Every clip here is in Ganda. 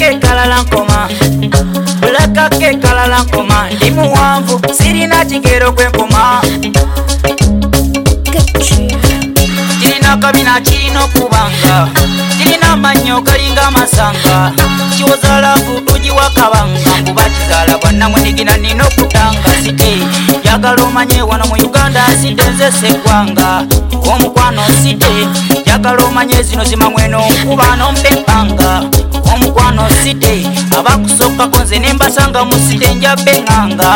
ke kalala nkoma bulaka ke kalala nkoma ndi muwanvu sirina kigero kwenkoma kirina kabina kirina okubanga kirina amannyo kalinga masanga kiwozalavu tugiwa kabanga mbuba kizala bwannamunigina nina okutanga site jagala omanye wano mu Uganda site nze seggwanga omukwano site jagala omanye zino zimamweno nkuba nompepanga omukwano site abakusokkako nze nembasanga mu site njabbe nganga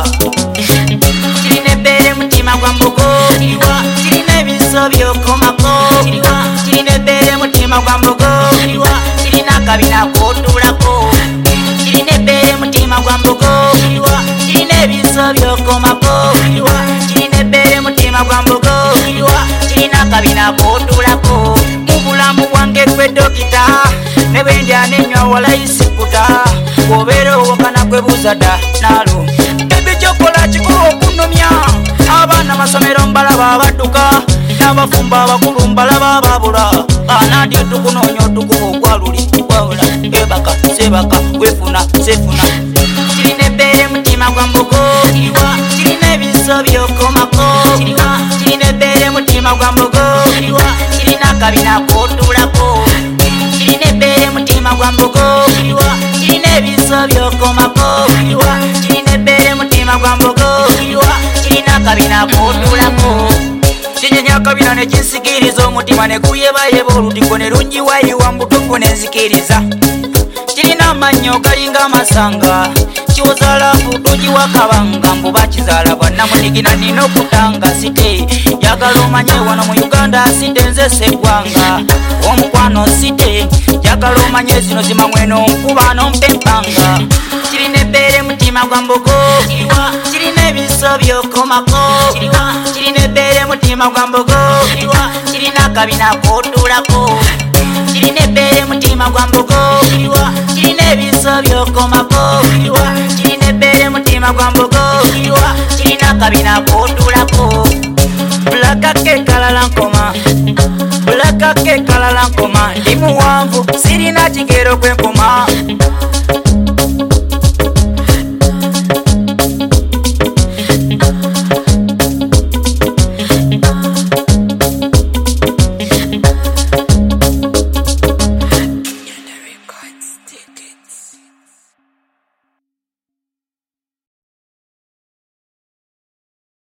kirina ebbeere mutima gwa mbogo kirina ebiso byokomako kirina ebbeere mutima gwa mbogo kirina akabina kotuulako kirina ebbeere mutima gwa mbogo kirina ebiso byokomako kirina ebbeere mutima gwa mbogo kirina akabina kotuulako mu bulamu bwange gwe dokita ne bwe ndya nenywa walayisikuta bw'obeera owakana kwebuuza dda naalo bebe kyokola kikulu okunnumya abaana masomero mbalaba abadduka n'abafumba abakulu mbalaba ababula anadyo tukunoonya otukuba ogwaluli wabula ebaka sebaka wefuna sefuna kirina ebbeere mutima gwa mbogo kirina ebiso byokomako kirina ebbeere mutima gwa mbogo kirina akabina kotuulako kirina ebbeere mutima gwa mbogo kirina ebiso byokomako kirina ebbeere mutima gwa mbogo kirina akabina kotuulako kinyenya akabina ne kinsikiriza omutima ne guyebayeba olutiko ne lungiwayiwa mbutufu ne nzikiriza kirina amannyo galinga amasanga kiwozalavu tugiwa kabanga mbuba kizala bwannamunigina nina okutanga site jagala omanye wano mu Uganda site nze seggwanga omukwano site jagala omanye zino zimamweno nkuba nompempanga kirina ebbeere mutima gwa mbogo kirina ebiso byokomako kirina ebbeere mutima gwa mbogo kirina akabina kotuulako kirina ebbeere mutima gwa mbogo kirina ebiso byokomako kirina ebbeere mutima gwa mbogo kirina akabina kotuulako bulaka ke kalala nkoma bulaka ke kalala nkoma ndi muwanvu sirina kigero kwenkoma